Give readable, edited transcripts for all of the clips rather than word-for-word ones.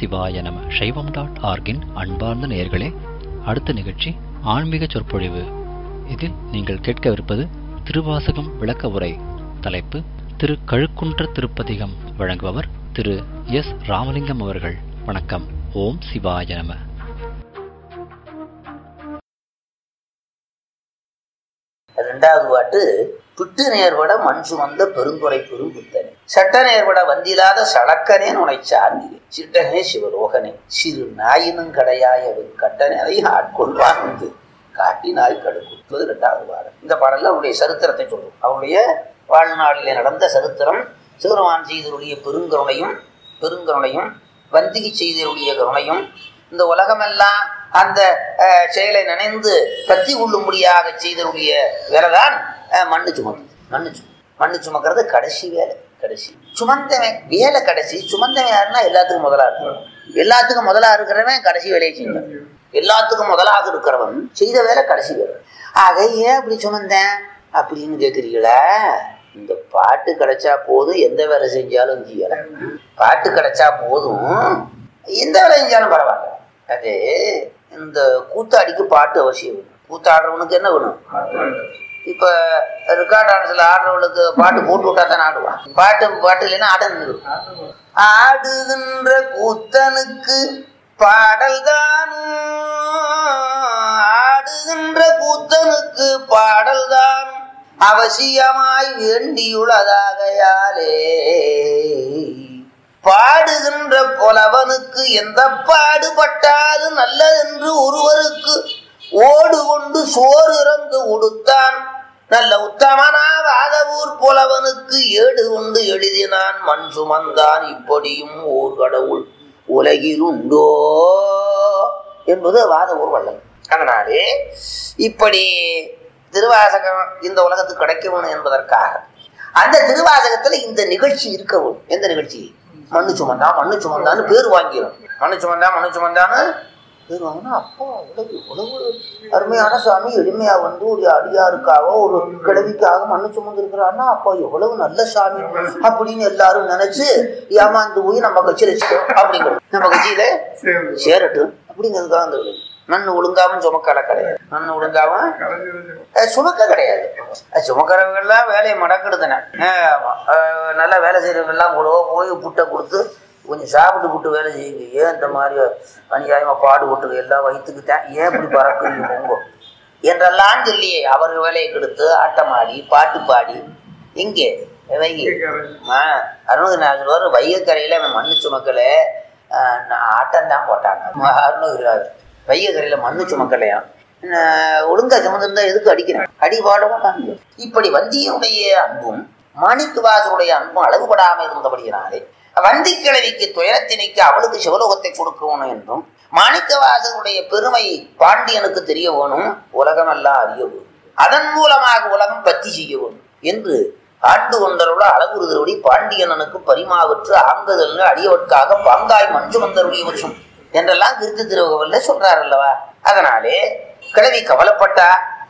சிவாய நம. சைவம்.org-இன் அன்பார்ந்த நேயர்களே, அடுத்த நிகழ்ச்சி ஆன்மீக சொற்பொழிவு. இதில் நீங்கள் கேட்கவிருப்பது திருவாசகம் விளக்க உரை. தலைப்பு திரு கழுக்குன்ற திருப்பதிகம். வழங்குபவர் திரு எஸ் ராமலிங்கம் அவர்கள். வணக்கம். ஓம் சிவாய நம. இரண்டாவது பாட்டு, பிட்டு நேர்பட மண் சுமந்த பெருந்துரை பெரும்புத்தனே, சட்ட நேர்பட வந்திலாத சளக்கனே நுழைச்சார்ந்திலே, சிட்டனே சிவலோகனே, சிறு நாயினும் கடையாய கட்டனே ஆட்கொள்வான் வந்து காட்டினாய் கடுக்குவது. இரண்டாவது பாடல். இந்த பாடல்ல அவருடைய சரித்திரத்தை சொல்லும். அவருடைய வாழ்நாளிலே நடந்த சரித்திரம், சிவருமான் செய்தருடைய பெருங்கருணையும் வந்திகை செய்தருடைய கருணையும், இந்த உலகமெல்லாம் அந்த செயலை நினைந்து பற்றி கொள்ளும்படியாக செய்தருடைய வேலைதான் மண்ணு சுமக்கிறது கடைசி வேலை. கடைசி சுமந்தவன் வேலை கடைசி. சுமந்தவன் யாருன்னா எல்லாத்துக்கும் முதலா இருக்கிறவன். எல்லாத்துக்கும் முதலா இருக்கிறவன் கடைசி வேலையை செய்வான். எல்லாத்துக்கும் முதலாக இருக்கிறவன் செய்த வேலை கடைசி வேலை. ஆக ஏன் அப்படி சுமந்தேன் அப்படின்னு கேட்குறீங்களா? இந்த பாட்டு கிடைச்சா போதும், எந்த வேலை செஞ்சாலும் செய்யல. பாட்டு கிடைச்சா போதும், எந்த வேலை செஞ்சாலும் பரவாயில்ல. அது இந்த கூத்தாடிக்கு பாட்டு அவசியம் வேணும். கூத்தாடுறவனுக்கு என்ன வேணும்? இப்ப ரெக்கார்ட் டான்ஸ்ல ஆடுறவனுக்கு பாட்டு போட்டு விட்டா தானே ஆடுவான். பாட்டு இல்லைன்னா ஆட நின்றுடும். ஆடுகின்ற கூத்தனுக்கு பாடல் தானும், ஆடுகின்ற கூத்தனுக்கு பாடல் தானும் அவசியமாய் வேண்டியுள்ளதாகையாலே, பாடுகின்ற புலவனுக்கு எந்த பாடுபட்டாலும் நல்லதென்று ஒருவருக்கு ஓடு கொண்டு சோறு இறந்து உடுத்தான். நல்ல உத்தமனா வாதவூர் புலவனுக்கு ஏடு கொண்டு எழுதினான் மண் சுமந்தான். இப்படியும் ஓர் கடவுள் உலகில் உண்டோ என்பது வாதவூர் வள்ளல். அதனாலே இப்படி திருவாசகம் இந்த உலகத்துக்கு கிடைக்க வேணும் என்பதற்காக அந்த திருவாசகத்துல இந்த நிகழ்ச்சி இருக்க வேணும். எந்த நிகழ்ச்சி? மண்ணு சுமந்தான்னு பேர் வாங்கிடும். மண்ணு சுமந்தான்னு பேர் வாங்கினா, அப்போ உழவு அருமையான சாமி எளிமையா வந்து ஒரு அடியாருக்காக ஒரு கிழவிக்காக மண்ணு சுமந்து இருக்கிறான்னா, அப்போ எவ்வளவு நல்ல சாமி அப்படின்னு எல்லாரும் நினைச்சு ஏமாந்து போய் நம்ம கட்சியில அப்படிங்கிறது, நம்ம கட்சியில சேரட்டும் அப்படிங்கிறதுக்காக அந்த மண்ணு ஒழுங்காவும் சுமக்கல கிடையாது. மண்ணு ஒழுங்காவும் சுமக்க கிடையாது. சுமக்கிறவங்கெல்லாம் வேலையை மடக்கிடுதுனே. நல்லா வேலை செய்யறவங்கெல்லாம் கூட போய் புட்டை கொடுத்து கொஞ்சம் சாப்பிட்டு புட்டு வேலை செய்யுங்க. ஏன் இந்த மாதிரி அநியாயமா பாடுபட்டு எல்லாம் வயிற்றுக்குத்தான் ஏன் இப்படி பறக்குறீங்க போங்க என்றெல்லாம் சொல்லி அவர்கள் வேலையை கெடுத்து ஆட்டமாடி பாட்டு பாடி இங்கே அருணகிரிநாதர் வைகக்கரையில அவன் மண்ணு சுமக்கல ஆட்டம்தான் போட்டாங்க. அருணகிரிநாதர் வைகக்கரையில மண்ணு சுமக்கலையாம். ஒழுங்கா சுமந்திருந்தா எதுக்கு அடிக்கிறேன்? அடி பாட மாட்டாங்க. இப்படி வந்தியனுடைய அன்பும் மாணிக்கவாசருடைய அன்பும் அளவுபடாமல் இருந்தபடியினாலே வந்தி கிழவிக்கு துயரத்தினைக்கு அவளுக்கு சிவலோகத்தை கொடுக்கணும் என்றும், மாணிக்கவாசருடைய பெருமை பாண்டியனுக்கு தெரிய வேணும், உலகமெல்லாம் அறிய வேணும், அதன் மூலமாக உலகம் பத்தி செய்ய வேணும் என்று ஆண்டு கொண்டருள அழகுறுதலுடைய பாண்டியனனுக்கு பரிமாவற்று ஆங்குதல் அடியவற்காக பாங்காய் மஞ்சு வந்தருடைய வருஷம் என்றெல்லாம் கிருத்து திருவகவல்ல சொல்றாரு அல்லவா. அதனாலே கிழவி கவலைப்பட்டா,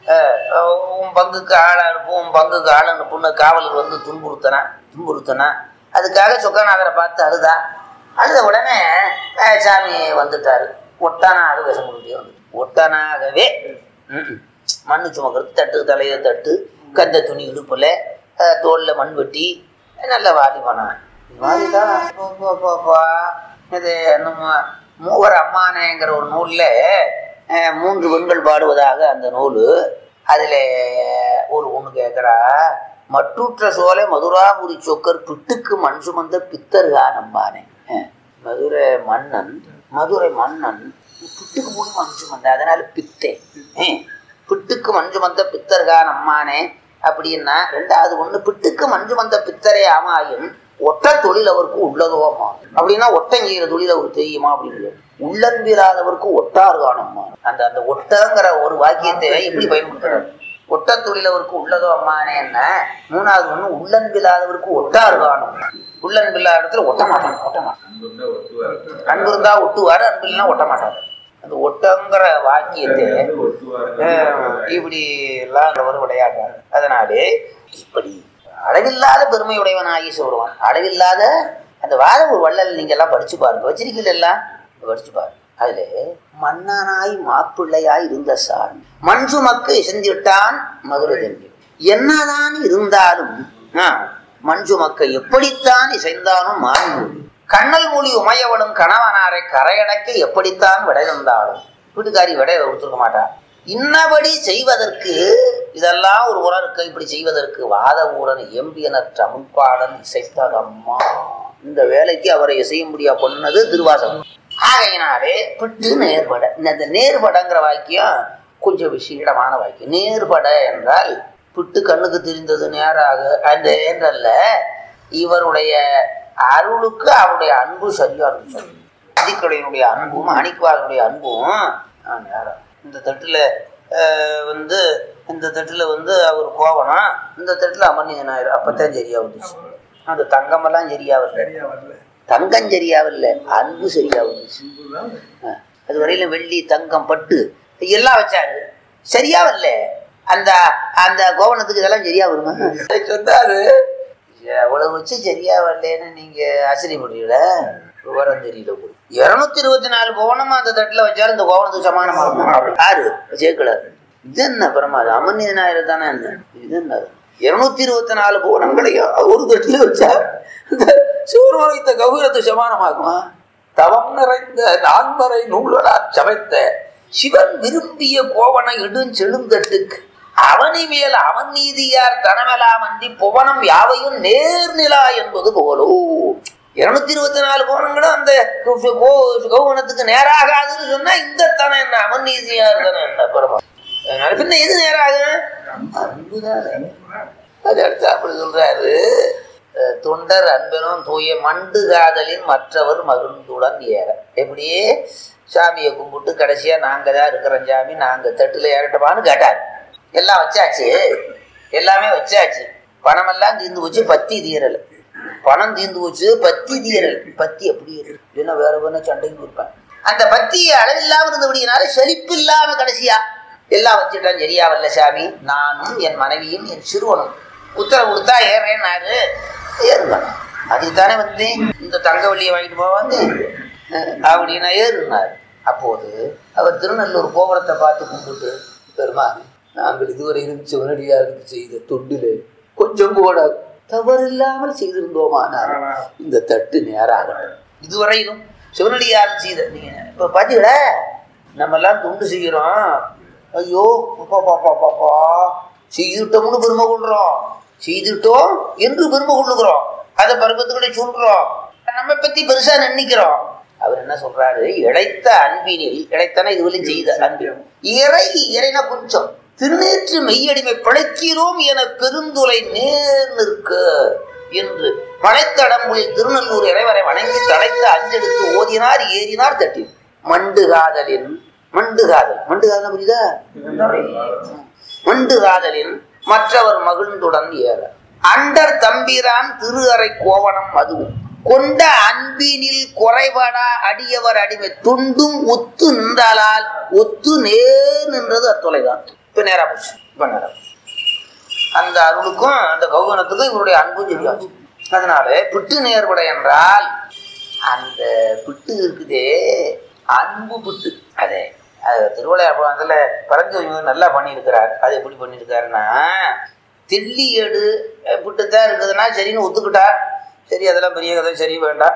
உன் பங்குக்கு ஆளா இருப்போம், உன் பங்குக்கு ஆள் அனுப்புன்னு காவலர் வந்து துன்புறுத்தனா. அதுக்காக சொக்கநாதரை பார்த்து அழுத உடனே சாமி வந்துட்டாரு. ஒட்டானாக விஷம் கொடுத்தே வந்து ஒட்டானாகவே மண்ணு சுமக்கிறது, தட்டு தலையை தட்டு, கந்த துணி இடுப்புல, தோல்ல மண் வெட்டி, நல்ல வாலிபனா. இது மாதிரிதான் இது நம்ம மூவர் அம்மானேங்கிற ஒரு நூல்ல 3 பெண்கள் பாடுவதாக அந்த நூல். அதுல ஒரு ஒண்ணு கேட்கிறா, மற்றூற்ற சோலை மதுராபுரி சொக்கர் பிட்டுக்கு மண் சுமந்த பித்தர்கான் அம்பானே. மதுரை மன்னன் பிட்டுக்கு போய் மண் சுமந்த, அதனால பித்தே. பிட்டுக்கு மண் சுமந்த பித்தர்கான் அம்மானே அப்படின்னா ரெண்டாவது ஒண்ணு, பிட்டுக்கு மண் சுமந்த பித்தரே ஆமாயும் ஒட்ட தொழில் அவருக்கு உள்ளதோமா அப்படின்னா, ஒட்டம் செய்யற தொழில் அவருக்கு தெரியுமா அப்படின்னு. உள்ளன்பில்லாதவருக்கு ஒட்டார் காணம்மா. அந்த ஒட்டங்கிற ஒரு வாக்கியத்தை எப்படி பயன்படுத்துறாரு? ஒட்ட தொழில் அவருக்கு உள்ளதோ அம்மானே என்ன. மூணாவது ஒண்ணு, உள்ளன்பில்லாதவருக்கு ஒட்டார் காணும். உள்ளன்பில்லாத இடத்துல ஒட்ட மாட்டாங்க. அன்பு இருந்தா ஒட்டுவாரு, அன்பு இல்லைன்னா ஒட்ட மாட்டாங்க. அந்த ஒட்டங்கிற வாக்கியத்தை இப்படி எல்லாம் விளையாடுறாரு. அதனாலே இப்படி அளவில்லாத பெருமையுடையவனாகி சொல்லுவான். அளவில்லாத அந்த வாத ஒரு வள்ளல் நீங்க எல்லாம் படிச்சு பாருங்க, வச்சிருக்கீங்க எல்லாம் படிச்சு பாருங்க. அதுல மன்னனாய் மாப்பிள்ளையாய் இருந்த சான் மண் சுமக்கு இசைந்துவிட்டான் மதுரை தம்பி. என்னதான் இருந்தாலும் மண் சுமக்க எப்படித்தான் இசைந்தாலும் மான்மொழி கண்ணல் மொழி உமையவளும் கணவனாரை கரையடைக்க எப்படித்தான் விடை தந்தாலும் வீட்டுக்காரி விடை கொடுத்துருக்க மாட்டான். இன்னபடி செய்வதற்கு இதெல்லாம் ஒரு உரம் இருக்கு. இப்படி செய்வதற்கு வாத ஊரன் எம்பியனர் தமிழ்பாடல் இசைத்ததம்மா. இந்த வேலைக்கு அவரை இசைய முடியா பொண்ணது திருவாசகம். ஆகையினாலே பிட்டு நேர்பட. இந்த நேர்படங்கிற வாக்கியம் கொஞ்சம் விசேடமான வாக்கியம். நேர்பட என்றால் பிட்டு கண்ணுக்கு தெரிந்தது நேராக அந்த என்றல்ல, இவருடைய அருளுக்கு அவருடைய அன்பு சரியா இருக்கும். அதிக்கடையினுடைய அன்பும் அணிக்குவாருடைய அன்பும் நேரம். இந்த தட்டுல வந்து அவர் கோவனம், இந்த தட்டுல அமர்நீதனாயிரம். அப்பத்தான் சரியா வந்துச்சு. அந்த தங்கமெல்லாம் சரியா வரல, தங்கம் சரியாவில்ல, அன்பு சரியா வந்துச்சு. அது வரையில வெள்ளி தங்கம் பட்டு எல்லாம் வச்சாரு, சரியாவில்ல. அந்த அந்த கோவணத்துக்கு இதெல்லாம் சரியா வருமா சொன்னாரு. அவ்வளவு வச்சு சரியா வரலன்னு நீங்க ஆச்சரியப்படுவீங்கள, விவரம் தெரியல. 224 கோவணமா அந்த தட்டுல வச்சாலும் இந்த கோவணத்துக்கு சமானமாகும். யாரு சேர்க்கலாரு? இது என்ன பிரமாதம்? அமர்நீதனாயிரம் தானே. என்ன இது என்ன? 224 கோவணங்களையும் ஒரு தட்டுல வச்சா இந்த சூரியன் வைத்த கௌரவத்துக்கு சமானமாகுமா? தவம் நிறைந்த நான்மறை நூல்களால் சமைத்த சிவன் விரும்பிய கோவண இடுஞ்செழுந்தட்டுக்கு அவனி மேல் அவன் நீதியார் தனமெல்லாம் அன்றி புவனம் யாவையும் நேர்நிலா என்பது போலோ. 224 கோணங்களும் அந்த கௌவனத்துக்கு நேராகாதுன்னு சொன்னா இந்த தன என்ன அவன் நீதியார் தானே என்ன பரமா. அதனால பின்ன எது நேராக? அன்புதானே. அது அடுத்து அப்படி சொல்றாரு, தொண்டர் அன்பனும் தூய மண்டு காதலின் மற்றவர் மகிழ்ந்துடன் ஏற. எப்படியே சாமியை கும்பிட்டு கடைசியா நாங்க தான் இருக்கிறோம் சாமி, நாங்க தட்டுல ஏறட்டமான்னு கேட்டார். எல்லாம் வச்சாச்சு, எல்லாமே வச்சாச்சு. பணமெல்லாம் தீர்ந்து போச்சு, பத்தி தீரல. பணம் தீர்ந்து போச்சு, பத்தி தீரல். பத்தி எப்படி இல்லைன்னா வேற வேணா சண்டைக்கு இருப்பேன். அந்த பத்தி அளவில்லாம இருந்தபடினால செழிப்பு இல்லாம கடைசியா எல்லாம் வச்சுட்டான். சரியா வரல சாமி, நானும் என் மனைவியும் என் சிறுவனும் உத்தரவு கொடுத்தா ஏறேன்னாரு. ஏறுவேன் அதுக்குத்தானே வந்து இந்த தங்கவள்ளியை வாங்கிட்டு போவாங்க அப்படின்னா ஏறுனாரு. அப்போது அவர் திருநெல்லூர் கோபுரத்தை பார்த்து கும்பிட்டு, பெருமாள் நாங்கள் இதுவரையிலும் சிவனடியாருக்கு செய்த தொண்டிலே கொஞ்சம் கூட தவறில்லாமல் செய்திருந்தோமானால் இந்த தட்டு நேராகட்டும். இதுவரையிலும் சிவனடியார் செய்த நீங்க இப்ப பாத்தீங்களா, நம்ம எல்லாம் தொண்டு செய்கிறோம். ஐயோ பாப்பா செய்துட்டோம்னு பெருமை கொள்றோம், செய்துட்டோம் என்று பெருமை கொள்ளுகிறோம், அதை பருவத்துக்களை சொல்றோம், நம்ம பத்தி பெருசா நினைக்கிறோம். அவர் என்ன சொல்றாரு? இழைத்த அன்பினில் இழைத்தன இதுவரையும் செய்த அன்பினும் இறைனா கொஞ்சம் திருநேற்று மெய்யடிமை பிழைக்கிறோம் என பெருந்துளை நேர் நிற்க என்று மலைத்தடம்புலில் திருநெல்லூர் இறைவரை வணங்கி தலைத்த அஞ்செடுத்து ஓதினார் ஏறினார் தட்டி. மண்டு காதலின் மண்டு காதல் புரியுதா? மண்டு காதலின் மற்றவர் மகிழ்ந்துடன் ஏற அண்டர் தம்பிரான் திரு அறை கோவணம் அதுவும் கொண்ட அன்பினில் குறைபடா அடியவர் அடிமை துண்டும் ஒத்து நின்றாலால் ஒத்து நேர் நின்றது அத்தொலைதான். இப்ப நேரா போச்சு. இப்ப நேரா அந்த அருளுக்கும் அந்த கௌவனத்துக்கும் இவருடைய அன்பும் தெரியாது. அதனால பிட்டு நேர்படை என்றால் அந்த பிட்டு இருக்குதே அன்பு பிட்டு. அதே திருவிளையாடல பரஞ்சோதி நல்லா பண்ணியிருக்கிறார். அது எப்படி பண்ணியிருக்காருன்னா, தெள்ளி எடு பிட்டுதான் இருக்குதுன்னா சரின்னு ஒத்துக்கிட்டா சரி, அதெல்லாம் பெரிய கதை, சரி வேண்டாம்.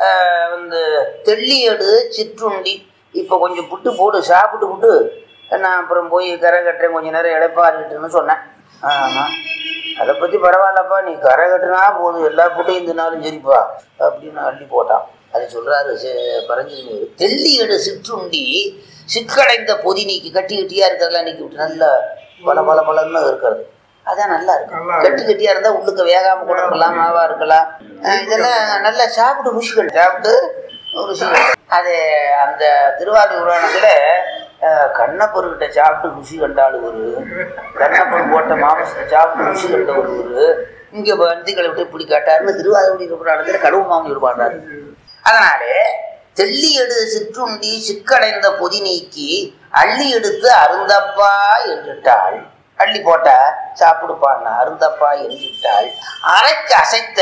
தெள்ளி எடு சிற்றுண்டி இப்போ கொஞ்சம் புட்டு போடு சாப்பிட்டு புட்டு நான் அப்புறம் போய் கரை கட்டுறேன், கொஞ்சம் நேரம் இழைப்பாருன்னு சொன்னேன். ஆமாம், அதை பற்றி பரவாயில்லப்பா, நீ கரை கட்டுனா போதும், எல்லா புட்டையும் தின்னாலும் சரிப்பா அப்படின்னு அள்ளி போட்டான். அது சொல்றாரு பரஞ்சோதி. தெள்ளி எடு சிற்றுண்டி சிக்கடைந்த பொதி நீக்கி கட்டி கட்டியா இருக்கிறதெல்லாம் நீக்கி விட்டு நல்லா பலன்னு இருக்கிறது. அதான் நல்லா இருக்கும். கட்டி கட்டியா இருந்தா உள்ளுக்கு வேகாம கூட இருக்கலாம், மாவா இருக்கலாம். இதெல்லாம் நல்லா சாப்பிட்டு ருசிகள் சாப்பிட்டு ருசிகள். அது அந்த திருவாரூர் புராணத்துல கண்ணப்பொருக்கிட்ட சாப்பிட்டு ருசி கண்டாள் ஒரு, கண்ணப்பொரு போட்ட மாமசத்தை சாப்பிட்டு ருசி கண்ட ஒரு, இங்க வந்திகளை விட்டு இப்படி காட்டாருன்னு திருவாரூர் புராணத்துல கடவு மாமனியோடு பாடுறாரு. அதனாலே தெள்ளி எடு சிற்றுண்டி சிக்கடைந்த பொதி நீக்கி அள்ளி எடுத்து அருந்தப்பா என்றிட்டாள். அள்ளி போட்டா சாப்பிடுப்பான்னா அருந்தப்பா என்றிட்டாள். அரைக்கு அசைத்த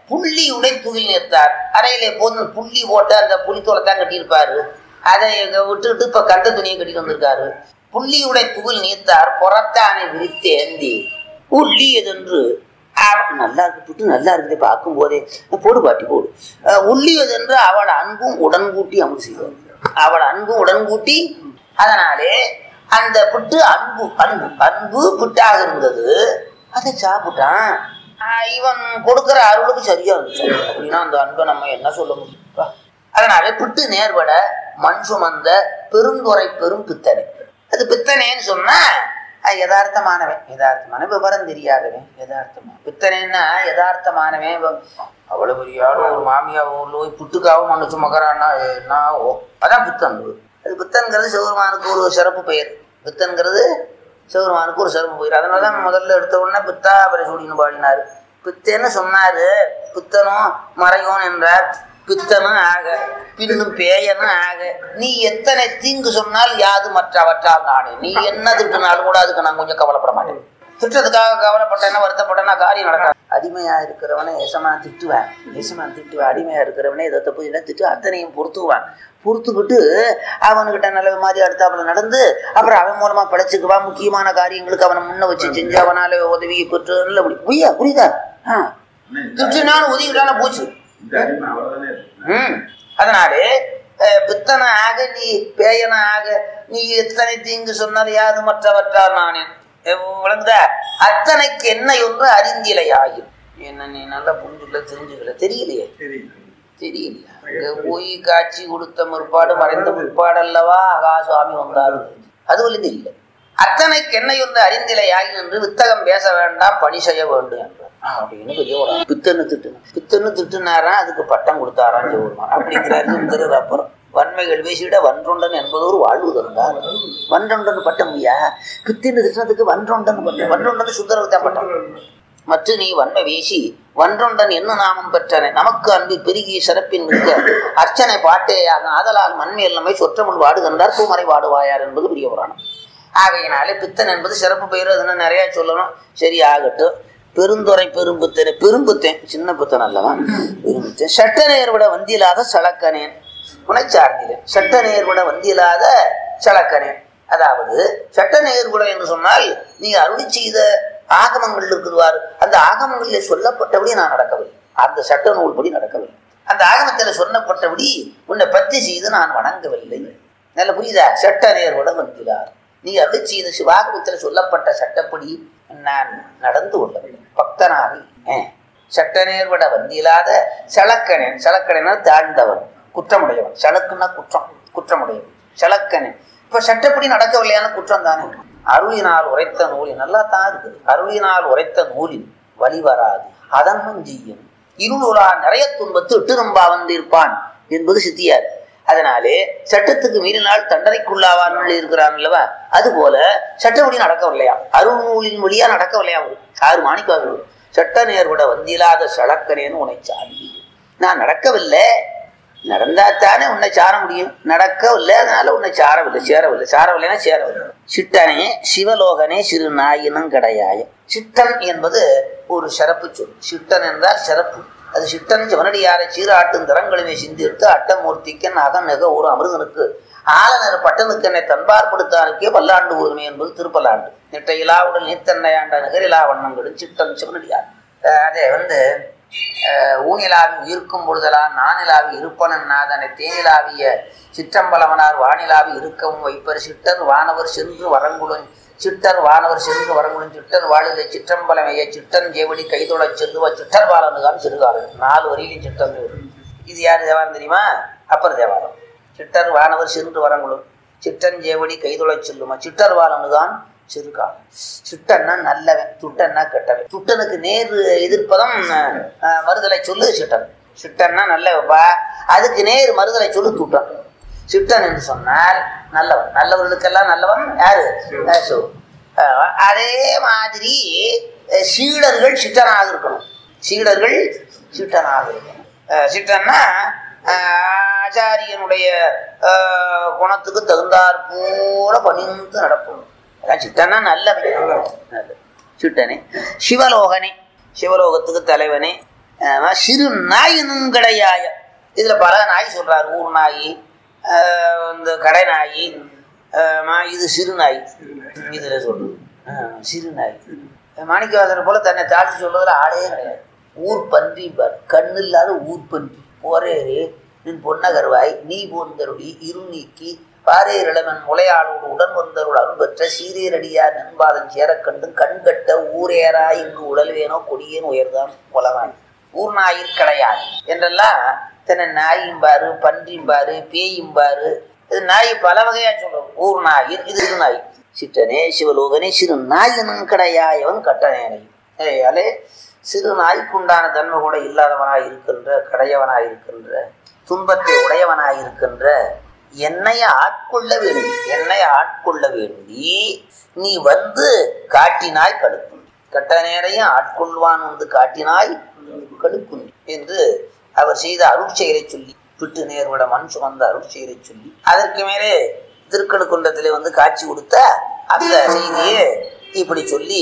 புள்ளி உடை துகில் நிறுத்தார். அறையிலே போது புள்ளி போட்டு அந்த புளித்தோலைத்தான் கட்டியிருப்பாரு. அதை விட்டுட்டு இப்ப கந்த துணியை கட்டிட்டு வந்திருக்காரு. புள்ளியுடைய துகில் நீத்தார் புறத்தானை விரித்து ஏந்தி உள்ளியதென்று நல்லா இருக்கு, நல்லா இருக்குது பார்க்கும் போதே போடு பாட்டி போடு. உள்ளியதென்று அவள் அன்பும் உடன்கூட்டி அமல் செய்வார். அவள் அன்பும் உடன்கூட்டி. அதனாலே அந்த புட்டு அன்பு அன்பு அன்பு புட்டாக இருந்தது. அதை சாப்பிட்டான். இவன் கொடுக்கிற அருளுக்கு சரியா இருந்துச்சு. அப்படின்னா அந்த அன்பை நம்ம என்ன சொல்ல முடியும்? அதனால பிட்டு நேர்பட மண் சுமந்த பெருந்துறை பெரும் பித்தனை. அது பித்தனேன்னு சொன்னா யதார்த்தமானவன், யதார்த்தமான விவரம் தெரியாதவன், யதார்த்தமான பித்தனேன்னா யதார்த்தமானவன். அவ்வளவு பெரிய ஒரு மாமியா ஊர்ல போய் புட்டுக்காவும் மண்ணு சுமக்கிறான்னா என்ன அதான் பித்தன். அது பித்தன்கிறது சிவபெருமானுக்கு ஒரு சிறப்பு பெயர். பித்தன்கிறது சிவபெருமானுக்கு ஒரு சிறப்பு பெயர். அதனாலதான் முதல்ல எடுத்த உடனே பித்தா பரிசூடின்னு பாடினாரு. பித்தன்னு சொன்னாரு. பித்தனும் மறையோன் என்றார். பித்தனும் ஆக பின்னும் பேயனும் ஆக நீ எத்தனை தீங்கு சொன்னால் யாது மற்றவற்றால் நானே. நீ என்ன திட்டுனாலும் கூட அதுக்கு நான் கொஞ்சம் கவலைப்பட மாட்டேன். திட்டத்துக்காக கவலைப்பட்டேன்னா வருத்தப்பட்டேன்னா காரியம் நடக்காது. அடிமையா இருக்கிறவனை எசமா திட்டுவேன், எசமா திட்டுவேன். அடிமையா இருக்கிறவனே இதை தப்பு இல்லை திட்டு அத்தனையும் பொறுத்துவான். பொறுத்துக்கிட்டு அவனுக்கிட்ட நல்ல மாதிரி அடுத்தாப்புல நடந்து அப்புறம் அவன் மூலமா படைச்சுக்குவான். முக்கியமான காரியங்களுக்கு அவனை முன்ன வச்சு செஞ்சு அவனால உதவியை பெற்று நல்ல புரியுதா? திட்டுனாலும் உதவிடான போச்சு. அதனாலே பித்தன ஆக நீ பேயன ஆக நீ எத்தனை தீங்கு சொன்னால் யாது மற்றவற்றால் நானே விளங்குதா? அத்தனைக்கு என்ன ஒன்று அறிந்திலை ஆகும். என்ன நீ நல்லா புரிஞ்சுக்கல தெரிஞ்சுக்கல தெரியலையே தெரியலையா? போய் காட்சி கொடுத்த முற்பாடு மறைந்த முற்பாடு அல்லவா சுவாமி வந்தாரு. அதுவும் இல்லை. அத்தனைக்கு என்னை ஒன்று அறிந்திலை ஆகி என்று வித்தகம் பேச வேண்டாம் பணி செய்ய வேண்டும் என்றார். அப்படின்னு பெரிய பித்தன்னு திட்டுனாரான். அதுக்கு பட்டம் கொடுத்தாரான் சிவபெருமான் அப்படிங்கிறாரு. அப்புறம் வன்மைகள் பேசிவிட வன்றொண்டன் என்பது ஒரு வாழ்வு தந்தார். வன்றொண்டன் பட்டம் ஐயா. பித்தன்னு திட்டினதுக்கு வன்றொண்டன் பட்டம். வன்றொண்டன் சுந்தரருக்கு தான் பட்டம். மற்ற நீ வன்மை வேசி வன்றொண்டன் என்ன நாமம் பெற்றன நமக்கு அன்பு பெருகிய சிறப்பின் மிக்க அர்ச்சனை பாட்டேயாகும். ஆதலால் மண்மை எல்லாமே சொற்றமுள் வாடுகின்றார் பூமறை வாடுவாயார் என்பது பெரிய புராணம். ஆகையினாலே பித்தன் என்பது சிறப்பு பெயர். அதுன்னு நிறைய சொல்லணும். சரி ஆகட்டும். பெருந்துறை பெரும்புத்தனை பெரும்புத்தேன் சின்ன புத்தன் அல்லவா பெரும்புத்தேன். சட்ட நேர்விட வந்தியில்லாத சளக்கனேன் உனை சார்ந்தேன். சட்ட நேர்விட வந்தியில்லாத சளக்கனேன். அதாவது சட்ட நேர்விட என்று சொன்னால் நீ அருளி செய்த ஆகமங்கள் இருக்குதுவாரு. அந்த ஆகமங்களில் சொல்லப்பட்டபடி நான் நடக்கவில்லை. அந்த சட்ட நூல்படி நடக்கவில்லை. அந்த ஆகமத்தில் சொல்லப்பட்டபடி உன்னை பத்தி செய்து நான் வணங்கவில்லை. நல்ல புரியுதா? சட்ட நேர்விட வந்திலார். நீ அருளி செய்த சிவாகமத்தில் சொல்லப்பட்ட சட்டப்படி நான் நடந்து கொள்ளவில்லை. பக்தனாகி சட்ட நேர்விட வந்தியில்லாத சளக்கனேன். சளக்கனேன்னா தாழ்ந்தவன், குற்றமுடையவன். சளக்குன்னா குற்றம், குற்றமுடையவன். சளக்கனேன் இப்ப சட்டப்படி நடக்கவில்லையான குற்றம் தானே. அருளினால் உரைத்த நூலின் நல்லா தான் இருக்குது. அருளினால் உரைத்த நூலின் வழிவராது அதன் செய்யும் இருளா நிறைய துன்பத்து இட்டு நம்பா வந்திருப்பான் என்பது சித்தியார். அதனாலே சட்டத்துக்கு மீறினால் தண்டனைக்குள்ளாவான் இருக்கிறான் அல்லவா? அது போல சட்டப்படி நடக்கவில்லையா? அருள் நூலின் வழியா நடக்கவில்லையா? 6 மாணிக்காக சட்ட நேர்விட வந்தியில்லாத சளக்கனேன்னு உன்னை சார்ந்தி. நான் நடக்கவில்லை. நடந்தாத்தானே உன்னை சார முடியும். நடக்கவில்லை, அதனால உன்னை சாரவில்லை. சேரவில்லை. சாரவில்லைன்னா சேரவில்லை. சிட்டனே சிவலோகனே சிறு நாயினும் கடையாய. சிட்டன் என்பது ஒரு சிறப்பு சொல். சிட்டன் என்றால் சிறப்பு. அது சிட்டன் சிவனடியாரை சீராட்டும் தரங்களுமே சிந்தித்து அட்டமூர்த்திக்கன் அகநக ஒரு அமிர்தனுக்கு ஆலனர் பட்டனுக்கு என்னை தன்பார்படுத்தானுக்கே பல்லாண்டு ஊதுமை என்பது திருப்பல்லாண்டு. நெட்ட இலாவுடன் நீத்தன்னையாண்ட நிகரிலா வண்ணங்களும் சிட்டன் சிவனடியார். அதை ஊனிலாவி உயிர்க்கும் பொழுதெல்லாம் நானிலாவி இருப்பனன் நாதனை தேனிலாவிய சிற்றம்பலவனார் வானிலாவி இருக்கவும் வைப்பர். சிட்டர் வானவர் சென்று வரங்குடன் சிட்டர் வானவர் சென்று வரங்குடன் சிட்டர் வாழிலை சிற்றம்பலமைய சிட்டன் ஜேவடி கைதொட செல்லுவ சிட்டர் பாலனுதான் சிறுகாலம். 4 வரியிலும் சிட்டன். இது யாரு தேவாரம் தெரியுமா? அப்பர் தேவாரம். சிட்டர் வானவர் சென்று வரங்குடன் சிட்டன் ஜேவடி கைதொட செல்லுமா சிட்டர் பாலனுதான் சிறுகாலம். சிட்டன்னா நல்லவன், துட்டன்னா கெட்டவன். துட்டனுக்கு நேர் எதிர்ப்பதம் மறுதலை சொல்லு சிட்டன். சிட்டன்னா நல்லவப்பா, அதுக்கு நேர் மறுதலை சொல்லு துட்டன். சிட்டன் என்று சொன்னால் நல்லவன். நல்லவர்களுக்கெல்லாம் நல்லவன் யாரு? அதே மாதிரி சீடர்கள் சிட்டனாக இருக்கணும். சீடர்கள் சிட்டனாக இருக்கணும். சிட்டன்னா ஆச்சாரியனுடைய குணத்துக்கு தகுந்தாற் போல பணிந்து நடக்கணும். சிட்டனா நல்லவன். சிட்டனே சிவலோகனே, சிவலோகத்துக்கு தலைவனே, சிறு நாயினும் கடையாய. இதுல பல நாய் சொல்றாரு. ஊர் நாய், இந்த கடை நாய், இது சிறு நாய். இதுல சொல்றது சிறு நாய். மாணிக்கவாசகர் போல தன்னை தாழ்த்தி சொல்றதுல ஆளே கிடையாது. ஊர் பன்றி பார், கண்ணு இல்லாத ஊர் பன்றி. போரேறு நின் பொன்னகர்வாய் நீ போந்தருடி இரு நீக்கி பாரேர் இளவன் முளையாளோடு உடன் வந்தருள் அரும்பற்ற சீரேரடியார் நண்பாதன் சேரக்கண்டு கண்கட்ட ஊரேறாய் இங்கு உடல் வேணோ கொடியேன் உயர்தான் உலகான். ஊர் நாயிற் கடையாய் என்றெல்லாம் தன்னை நாயும்பாரு, பன்றியும்பாரு, பேயும்பாரு. இது நாய் பல வகையா சொல்றோம். ஊர் நாயிர், இது சிறு நாய். சிற்றனே சிவலோகனே சிறு நாயினும் கடையாயவன் கட்டணேனை. அலே சிறு நாய்க்குண்டான தன்மை கூட இல்லாதவனாய் இருக்கின்ற, கடையவனாய் இருக்கின்ற, துன்பத்தை உடையவனாய் இருக்கின்ற என்னை ஆட்கொள்ள வேண்டி, என்னை ஆட்கொள்ள வேண்டி நீ வந்து காட்டினாய் கடுக்கும். கட்ட நேரையும் ஆட்கொள்வான் வந்து காட்டினாய் கடுக்கும் என்று அவர் செய்த அருட்செயலை சொல்லி, விட்டு நேர்விட மண் சுமந்த அருட்செயலை சொல்லி, அதற்கு மேலே திருக்கழுக்குன்றத்திலே வந்து காட்சி கொடுத்த அந்த செய்தியை இப்படி சொல்லி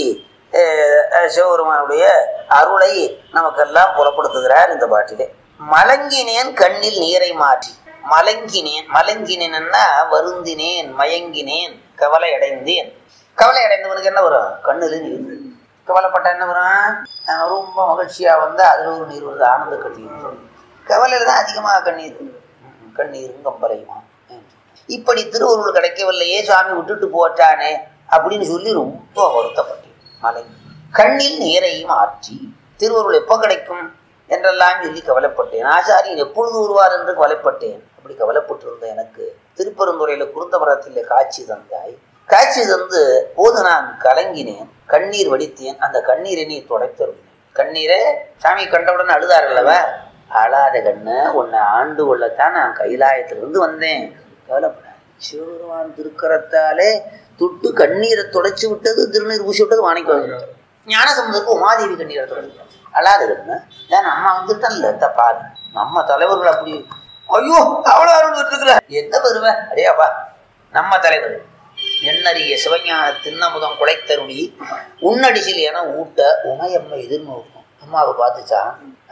சிவபெருமானுடைய அருளை நமக்கெல்லாம் புலப்படுத்துகிறார் இந்த பாட்டிலே. மலங்கினேன் கண்ணில் நீரை மாற்றி. மலங்கினேன், மலங்கினேன்னா வருந்தினேன், மயங்கினேன், கவலை அடைந்தேன். கவலை அடைந்தவனுக்கு என்ன வரும்? கண்ணுல நீர். கவலைப்பட்ட என்ன வரும்? ரொம்ப மகிழ்ச்சியா வந்து அதுல ஒரு நீர் வருது, ஆனந்த கண்ணீர். கவலையில தான் அதிகமாக கண்ணீர், கண்ணீரும் கம்பலையுமா. இப்படி திருவருள் கிடைக்கவில்லையே, சுவாமி விட்டுட்டு போட்டானே அப்படின்னு சொல்லி ரொம்ப வருத்தப்பட்டேன். மலை கண்ணில் நீரையும் ஆற்றி திருவருள் எப்போ கிடைக்கும் என்றெல்லாம் சொல்லி கவலைப்பட்டேன். ஆச்சாரியன் எப்பொழுது வருவார் என்று கவலைப்பட்டேன். அப்படி கவலைப்பட்டிருந்த எனக்கு திருப்பெருந்துறையில குருந்தமரத்தில் காட்சி தந்தாய். காட்சி தந்து போது நான் கலங்கினேன், கண்ணீர் வடித்தேன். அந்த கண்ணீரை நீ துடைத்தருளினேன். கண்ணீரை சாமி கண்டவுடன் அழுதார் அல்லவா? அழாத கண்ணு, உன்னை ஆண்டு கொள்ளத்தான் நான் கைலாயத்திலிருந்து வந்தேன். கவலைப்படாது. சிவபெருமான் திருக்கரத்தாலே தொட்டு கண்ணீரை துடைச்சு விட்டது, திருநீர் பூசி விட்டது மாணிக்கவாசகர். ஞானசம்பந்தருக்கு உமாதேவி கண்ணீரை துடைச்சு. அழாத கண்ணு, ஏன் அம்மா வந்துட்டல்ல பாரு, நம்ம தலைவர்கள் அப்படி ஐயோ அவ்வளவு அருள் விட்டுருக்குற என்ன வருவேன் அடையாப்பா. நம்ம தலைவர் எண்ணறிய சிவஞான திண்ணமுதம் குலைத்தருளி உன்னடிசில் என ஊட்ட உமையம்மை எதிர்நோக்கும். அம்மாவை பார்த்துச்சா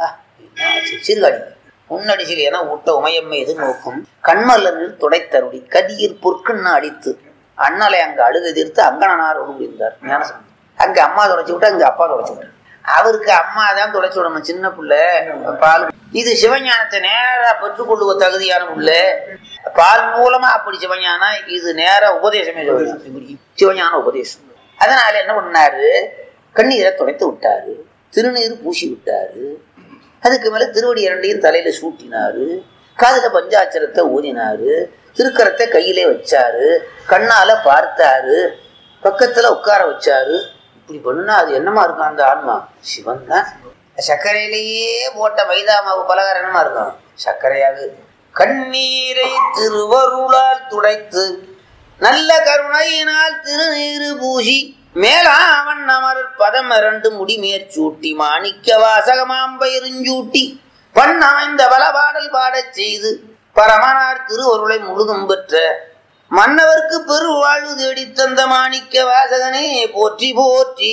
சிறுகாடி. உன்னடிசில் என ஊட்ட உமையம்மை எதிர்நோக்கும் கண்மலனில் துடைத்தருளி கதியில் பொற்கண்ணா அடித்து அண்ணலை அங்க அழுகை தீர்த்து அங்கனார் இருந்தார் ஞானசம்பந்தர். அங்க அம்மா துடைச்சு விட்டு அங்க அப்பா துடைச்சு விட்டார். அவருக்கு அம்மா தான் துடைச்சு விடணும், சின்ன பிள்ளை பால். இது சிவஞானத்தை நேரா பெற்றுக்கொள்ளுவ தகுதியான புள்ள, பால் மூலமா அப்படி சிவஞானம். இது நேர உபதேசமே சிவஞான உபதேசம். அதனால என்ன பண்ணாரு? கண்ணீரை துடைத்து விட்டாரு, திருநீர் பூசி விட்டாரு. அதுக்கு மேல திருவடி இரண்டையும் தலையில சூட்டினாரு, காதுல பஞ்சாட்சரத்தை ஊதினாரு, திருக்கரத்தை கையிலே வச்சாரு, கண்ணால பார்த்தாரு, பக்கத்துல உட்கார வச்சாரு. இப்படி பண்ணுனா அது என்னமா இருக்கும்? அந்த ஆன்மா சிவன் தான். சர்க்கரையிலேயே போட்ட மைதா மாவு பலகாரம் என்னமா இருக்கும்? சர்க்கரையாக. கண்ணீரை திருவருளால் துடைத்து நல்ல கருணையினால் திருநீரு பூசி மேலாவன் அமரர் பதம் இரண்டு முடிமேற்சூட்டி மாணிக்க வாசகமாம்பயிருஞ்சூட்டி பண்ணமைந்த பல பாடல் பாடச் செய்து பரமனார் திருவருளை முழுதும் பெற்ற மன்னவர்க்கு பெருவாழ்வு தேடி தந்த மாணிக்க வாசகனே போற்றி போற்றி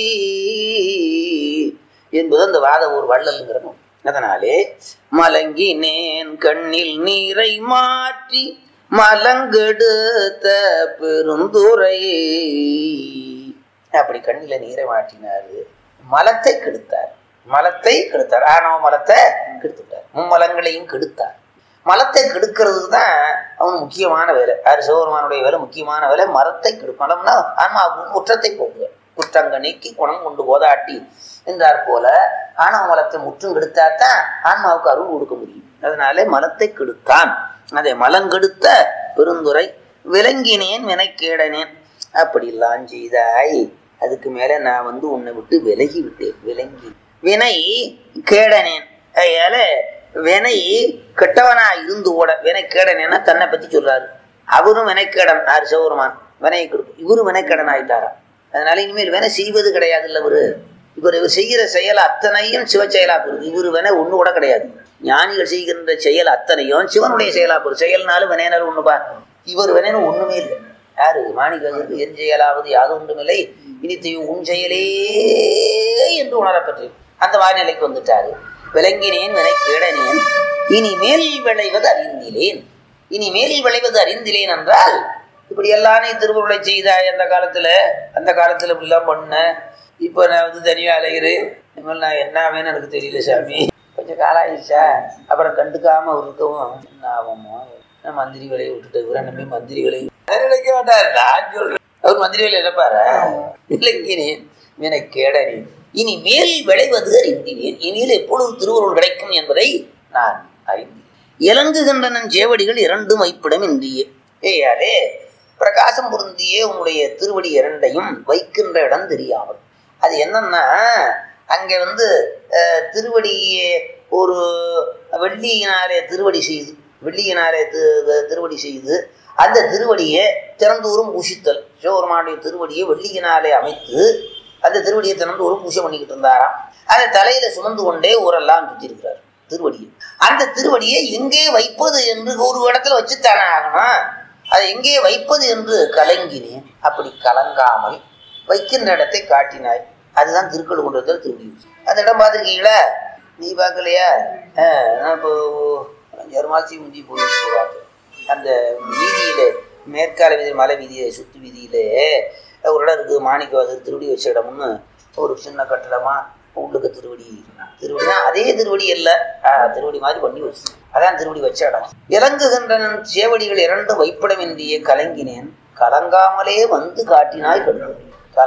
என்பது அந்த வாத ஒரு வள்ளல்ங்கிற. அதனாலே மலங்கினேன் கண்ணில் நீரை மாற்றி மலங்கெடுத்த பெருந்துரையே. அப்படி கண்ணில நீரை மாற்றினாரு, மலத்தை கெடுத்தார். மலத்தை கெடுத்தார், ஆணவ மலத்தை கெடுத்துட்டார், மும்மலங்களையும் கெடுத்தார். மலத்தை கெடுக்கிறதுக்கு தான் அவன் முக்கியமான வேலை. யாரு? சிவபெருமானுடைய வேலை, முக்கியமான வேலை மரத்தை கெடுக்கும். மலம்னா ஆன்மாவுக்கு குற்றத்தை போக்குவார். குற்றங்க நீக்கி குணம் கொண்டு போதாட்டி என்றார் போல ஆணவ மலத்தை முற்றும் கெடுத்தாத்தான் ஆன்மாவுக்கு அருள் கொடுக்க முடியும். அதனாலே மலத்தை கெடுத்தான். அதை மலங்கெடுத்த பெருந்துரை விளங்கினேன் வினைக்கேடனேன். அப்படிலாம் செய்தாய். அதுக்கு மேல நான் வந்து உன்னை விட்டு விலகி விட்டேன். விளங்கி வினை கேடனேன். அதனால வினை கெட்டவனா இருந்து ஓட வினை கேடனேன்னா தன்னை பத்தி சொல்றாரு. அவரும் வினைக்கேடன். யாரு? சிவபெருமான் வினையை கொடுக்கும். இவரும் வினைக்கேடன் ஆயிட்டாரா. அதனால இனிமேல் வினை செய்வது கிடையாது. இல்ல இவர் செய்கிற செயல் அத்தனையும் சிவ செயலா போகுது. இவரு வினை ஒண்ணு கூட கிடையாது. ஞானிகள் செய்கின்ற செயல் அத்தனையும் சிவனுடைய செயலா போகுது. செயல்னாலும் வினையினாலும் ஒண்ணுப்பா. இவர் வினைன்னு ஒண்ணுமே இல்லை. யாரு? மாணிக்கவாசகருக்கு என் செயலாவது யாது ஒன்றுமில்லை இனித்தையும் உன் செயலே என்று உணரப்பட்டு அந்த வாய்நிலைக்கு வந்துட்டாரு. விளங்கினேன் வினை கேடனேன் இனி மேல் விளைவது அறிந்திலேன். இனி மேல் விளைவது அறிந்திலேன் என்றால் இப்படி எல்லாம் நீ திருவுருளை செய்தாய் அந்த காலத்துல இப்படிலாம் பண்ண. இப்போ நான் வந்து தனியாக அலைகிறேன். இனிமேல் நான் என்ன ஆவேன்னு எனக்கு தெரியல சாமி. கொஞ்சம் காலம் ஆயிடுச்சா அப்புறம் கண்டுக்காம இருக்கவும் என்ன ஆகுமோ. நான் மந்திரி வேலையை விட்டுட்டு இவரை நம்பி மந்திரி வேலையை நினைக்க மாட்டார். நான் சொல்றேன் அவர் மந்திரி வேலை என்னப்பாரு. விளங்கினேன் வினை கேடனேன் இனி மேல் விளைவது அறிந்தினேன். இனியில் எப்பொழுது திருவுருள் கிடைக்கும் என்பதை நான் அறிந்தேன். இலங்குகின்றனன் சேவடிகள் இரண்டும் வைப்பிடம் இன்றியே. ஏயாரே பிரகாசம் பொருந்தியே உன்னுடைய திருவடி இரண்டையும் வைக்கின்ற இடம் தெரியாமல். அது என்னன்னா அங்கே வந்து திருவடியே ஒரு வெள்ளியினாலே திருவடி செய்து அந்த திருவடியை திறந்தூரும் பூஷித்தல். சிவபெருமானுடைய திருவடியை வெள்ளியினாலே அமைத்து அந்த திருவடியை திறந்தூரும் பூஷை பண்ணிக்கிட்டு இருந்தாராம். அதை தலையில சுமந்து கொண்டே ஊரெல்லாம் சுற்றி இருக்கிறார் திருவடியை. அந்த திருவடியை எங்கே வைப்பது என்று ஒரு இடத்துல வச்சுத்தானே ஆகணும். அதை எங்கே வைப்பது என்று கலங்கினேன். அப்படி கலங்காமல் வைக்கின்ற இடத்தை காட்டினாய். அதுதான் திருக்கழுக்குன்றத்தில் திருவடி. அந்த இடம் பார்த்துருக்கீங்களா? நீ பார்க்கலையா? நான் இப்போ 5 மாதத்துக்கு முந்தி போயிட்டு பார்த்தேன். அந்த வீதியில மேற்கால வீதி மலை வீதியை சுற்று வீதியிலே ஒரு இடம் இருக்குது. மாணிக்கவாசர் திருவடி வச்ச இடம்னு ஒரு சின்ன கட்டடமா உள்ளுக்கு திருவடினா அதே திருவடி இல்லை, திருவடி மாதிரி பண்ணி வச்சு அதான் திருவடி வச்ச இடம். இலங்குகின்றனன் சேவடிகள் இரண்டும் வைப்பிடம் என்றியே கலங்கினேன் கலங்காமலே வந்து காட்டினாய் கடுக்கும்.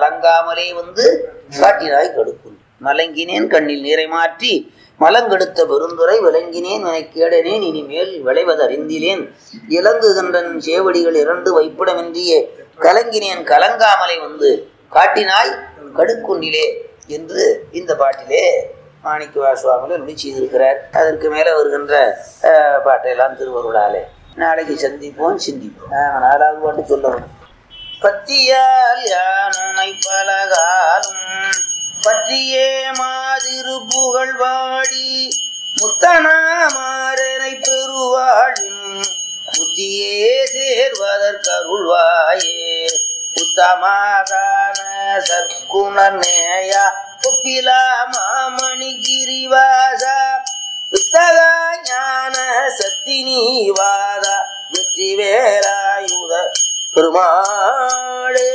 மலங்கினேன் கண்ணில் நீரை மாற்றி மலங்கெடுத்த பெருந்துரை விளங்கினேன் வினை கேடனேன் இனிமேல் விளைவது அறிந்திலேன். இலங்குகின்றன் சேவடிகள் இரண்டு வைப்பிடமின்றியே கலங்கினேன் கலங்காமலை வந்து காட்டினாய் கடுக்குண்டிலே என்று இந்த பாட்டிலே மாணிக்க சுவாமிகள் நுழி செய்திருக்கிறார். அதற்கு மேலே வருகின்ற பாட்டையெல்லாம் திருவருளாலே நாளைக்கு சந்திப்போம் சிந்திப்போம். 4வது பாட்டு சொல்லணும். பத்தியால் யானை பலகாலும் பற்றியே மாதிரு புகழ் வாடி முத்தனாமாறனை பெருவாழின் புத்தியே சேர்வதற்கருள்வாயே உத்தமாகான சற்குணநேயா ஒப்பிலா மாமணி கிரிவாசா வித்தகா ஞான சத்தினிவாதா வெற்றி வேலாயுத பெருமாளே.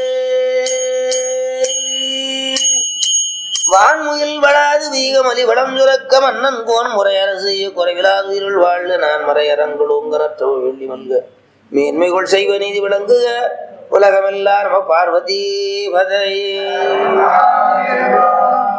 வான்முயில் வளாது வீகமலி வளம் சுரக்க மன்னன் கோன் முறையரசு குறைவிலாது இருள் வாழ்க நான் மறையரங்குளோங்கரற்றோ வெள்ளி மல்க மேன்மைகள் செய்வ நீதி விளங்குக உலகமெல்லாம் பார்வதி பதையே.